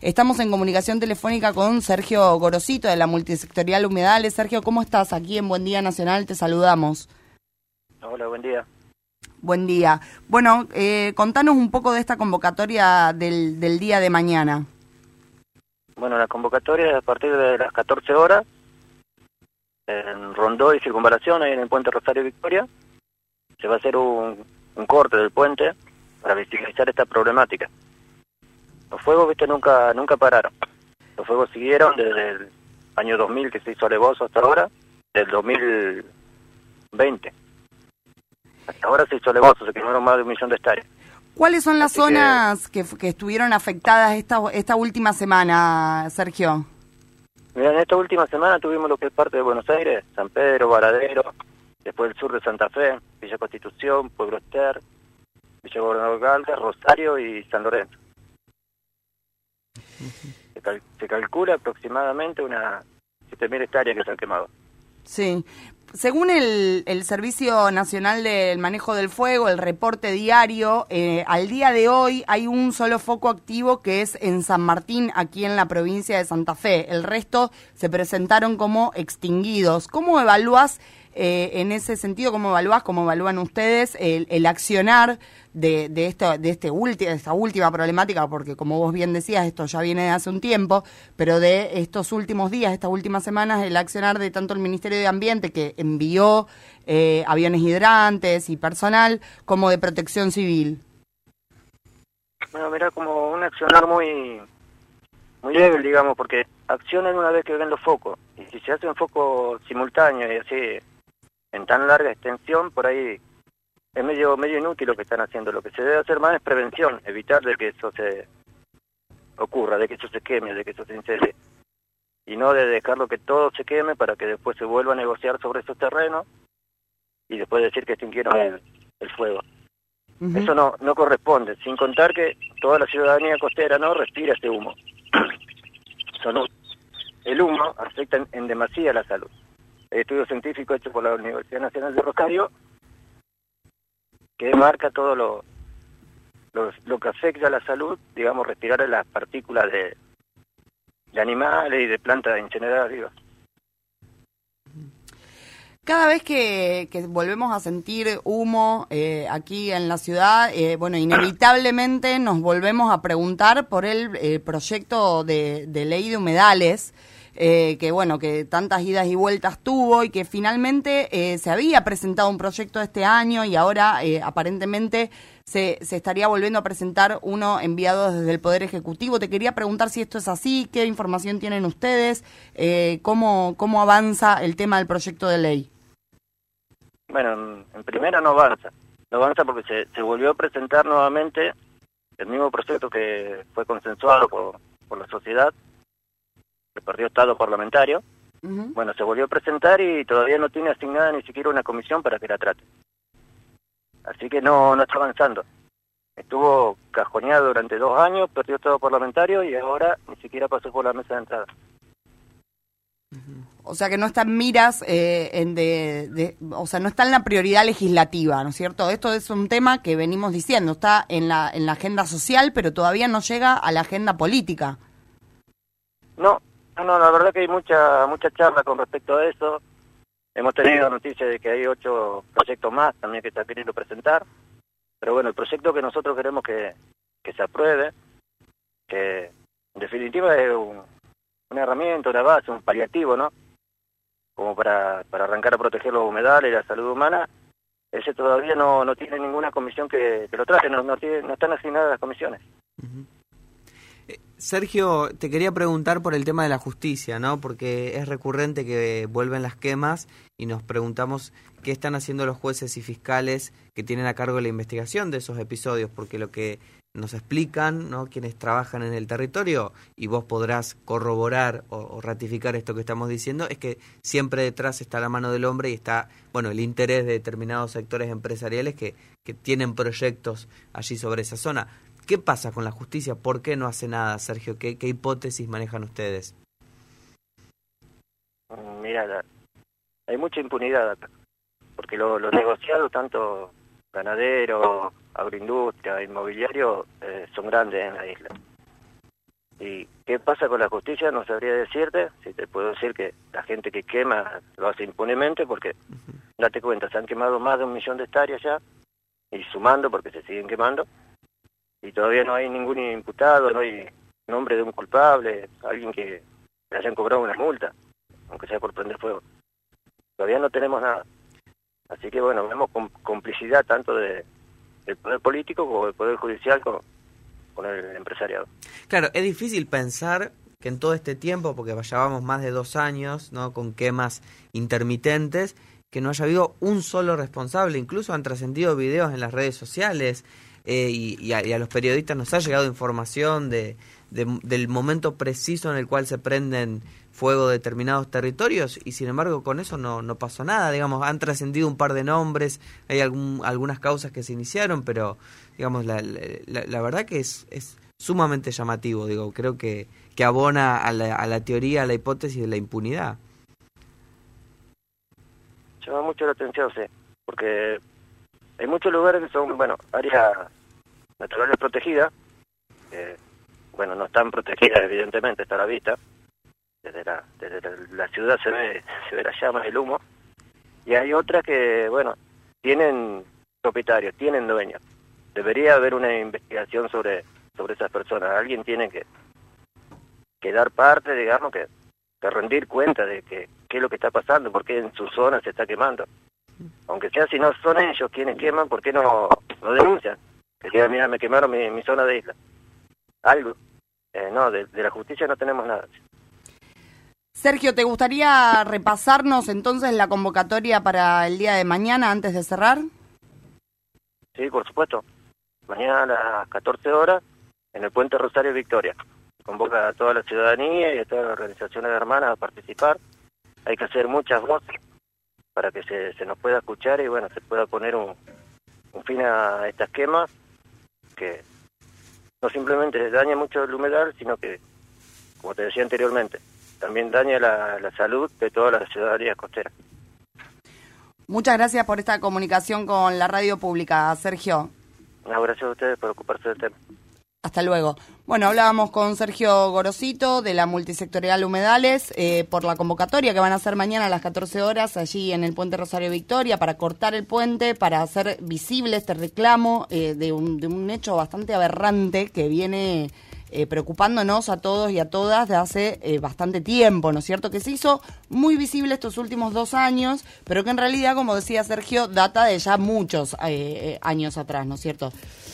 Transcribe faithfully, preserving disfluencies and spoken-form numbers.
Estamos en comunicación telefónica con Sergio Gorosito de la Multisectorial Humedales. Sergio, ¿cómo estás? Aquí en Buen Día Nacional te saludamos. Hola, buen día. Buen día. Bueno, eh, contanos un poco de esta convocatoria del, del día de mañana. Bueno, la convocatoria es a partir de las catorce horas en Rondó y Circunvalación, ahí en el puente Rosario Victoria. Se va a hacer un, un corte del puente para visibilizar esta problemática. Los fuegos, viste, nunca nunca pararon. Los fuegos siguieron desde el año dos mil, que se hizo alevoso, hasta ahora, del dos mil veinte. Hasta ahora se hizo alevoso, se quemaron más de un millón de hectáreas. ¿Cuáles son las Así zonas que... Que, que estuvieron afectadas esta, esta última semana, Sergio? Mira, en esta última semana tuvimos lo que es parte de Buenos Aires, San Pedro, Varadero, después el sur de Santa Fe, Villa Constitución, Pueblo Ester, Villa Gobernador Galvez, Rosario y San Lorenzo. Se, cal se calcula aproximadamente unas siete mil hectáreas que se han quemado. Sí. Según el, el Servicio Nacional del Manejo del Fuego, el reporte diario, eh, al día de hoy hay un solo foco activo que es en San Martín, aquí en la provincia de Santa Fe. El resto se presentaron como extinguidos. ¿Cómo evalúas eh, en ese sentido, cómo evalúas, cómo evalúan ustedes el, el accionar de, de, esto, de, este ulti, de esta última problemática? Porque como vos bien decías, esto ya viene de hace un tiempo, pero de estos últimos días, estas últimas semanas, el accionar de tanto el Ministerio de Ambiente, que envió eh, aviones hidrantes y personal, como de Protección Civil. Bueno, mira, como un accionar muy muy débil, digamos, porque accionan una vez que ven los focos, y si se hacen focos simultáneos y así en tan larga extensión, por ahí es medio medio inútil lo que están haciendo. Lo que se debe hacer más es prevención, evitar de que eso se ocurra, de que eso se queme, de que eso se incendie, y no de dejarlo que todo se queme para que después se vuelva a negociar sobre esos terrenos y después decir que extinguieron el, el fuego. Uh-huh. Eso no no corresponde, sin contar que toda la ciudadanía costera no respira este humo. Salud. El humo afecta en, en demasía la salud. Hay estudios científicos hechos por la Universidad Nacional de Rosario que marca todo lo, lo, lo que afecta a la salud, digamos, respirar las partículas de, de animales y de plantas incineradas vivas. Cada vez que, que volvemos a sentir humo eh, aquí en la ciudad, eh, bueno, inevitablemente nos volvemos a preguntar por el eh, proyecto de, de ley de humedales, eh, que bueno, que tantas idas y vueltas tuvo y que finalmente eh, se había presentado un proyecto este año y ahora eh, aparentemente se, se estaría volviendo a presentar uno enviado desde el Poder Ejecutivo. Te quería preguntar si esto es así, qué información tienen ustedes, eh, cómo, cómo avanza el tema del proyecto de ley. Bueno, en primera no avanza, no avanza porque se, se volvió a presentar nuevamente el mismo proyecto que fue consensuado por, por la sociedad, el partido Estado parlamentario. Uh-huh. Bueno, se volvió a presentar y todavía no tiene asignada ni siquiera una comisión para que la trate. Así que no, no está avanzando. Estuvo cajoneado durante dos años, perdió Estado parlamentario y ahora ni siquiera pasó por la mesa de entrada. Uh-huh. O sea que no está en miras, eh, en de, de, o sea, no está en la prioridad legislativa, ¿no es cierto? Esto es un tema que venimos diciendo, está en la en la agenda social, pero todavía no llega a la agenda política. No, no, no, la verdad que hay mucha mucha charla con respecto a eso. Hemos tenido noticias de que hay ocho proyectos más también que están queriendo presentar. Pero bueno, el proyecto que nosotros queremos que, que se apruebe, que en definitiva es un, una herramienta, una base, un paliativo, ¿no? Como para, para arrancar a proteger los humedales y la salud humana, ese todavía no, no tiene ninguna comisión que, que lo trate, no, no, tiene, no están asignadas las comisiones. Uh-huh. eh, Sergio, te quería preguntar por el tema de la justicia, ¿no? Porque es recurrente que vuelven las quemas y nos preguntamos qué están haciendo los jueces y fiscales que tienen a cargo la investigación de esos episodios, porque lo que nos explican, ¿no?, quienes trabajan en el territorio, y vos podrás corroborar o, o ratificar esto que estamos diciendo, es que siempre detrás está la mano del hombre y está, bueno, el interés de determinados sectores empresariales que, que tienen proyectos allí sobre esa zona. ¿Qué pasa con la justicia? ¿Por qué no hace nada, Sergio? ¿Qué, qué hipótesis manejan ustedes? Mira, hay mucha impunidad acá, porque los lo negociados, tanto ganadero, agroindustria, inmobiliario, eh, son grandes en la isla. ¿Y qué pasa con la justicia? No sabría decirte. Si te puedo decir que la gente que quema lo hace impunemente, porque, uh-huh. date cuenta, se han quemado más de un millón de hectáreas ya, y sumando porque se siguen quemando, y todavía no hay ningún imputado, no hay nombre de un culpable, alguien que le hayan cobrado una multa, aunque sea por prender fuego. Todavía no tenemos nada. Así que bueno, vemos con complicidad tanto de, del poder político como del poder judicial con, con el empresariado. Claro, es difícil pensar que en todo este tiempo, porque llevamos más de dos años, ¿no?, con quemas intermitentes, que no haya habido un solo responsable. Incluso han trascendido videos en las redes sociales eh, y, y, a, y a los periodistas nos ha llegado información de, de, del momento preciso en el cual se prenden fuego determinados territorios, y sin embargo con eso no, no pasó nada. Digamos, han trascendido un par de nombres, hay algún, algunas causas que se iniciaron, pero digamos la, la, la verdad que es, es sumamente llamativo. Digo, creo que, que abona a la, a la teoría, a la hipótesis de la impunidad. Llama mucho la atención, sí, porque hay muchos lugares que son, bueno, áreas naturales protegidas, que, bueno, no están protegidas evidentemente, está a la vista. Desde la, desde la, la ciudad se ve, se ve las llamas, el humo, y hay otras que, bueno, tienen propietarios, tienen dueños. Debería haber una investigación sobre sobre esas personas. Alguien tiene que, que dar parte, digamos, que, que rendir cuenta de que qué es lo que está pasando, por qué en su zona se está quemando. Aunque sea, si no son ellos quienes queman, ¿por qué no, no denuncian? Que digan, mira, me quemaron mi, mi zona de isla. Algo. Eh, no, de, de la justicia no tenemos nada. Sergio, ¿te gustaría repasarnos entonces la convocatoria para el día de mañana antes de cerrar? Sí, por supuesto. Mañana a las catorce horas en el Puente Rosario Victoria. Convoca a toda la ciudadanía y a todas las organizaciones hermanas a participar. Hay que hacer muchas voces para que se, se nos pueda escuchar y bueno, se pueda poner un, un fin a estas quemas que no simplemente daña mucho el humedal, sino que, como te decía anteriormente, también daña la, la salud de toda la ciudadanía costera. Muchas gracias por esta comunicación con la radio pública, Sergio. No, gracias a ustedes por ocuparse del tema. Hasta luego. Bueno, hablábamos con Sergio Gorosito de la Multisectorial Humedales eh, por la convocatoria que van a hacer mañana a las catorce horas allí en el Puente Rosario Victoria para cortar el puente, para hacer visible este reclamo eh, de, un, de un hecho bastante aberrante que viene eh, preocupándonos a todos y a todas de hace eh, bastante tiempo, ¿no es cierto? Que se hizo muy visible estos últimos dos años, pero que en realidad, como decía Sergio, data de ya muchos eh, años atrás, ¿no es cierto?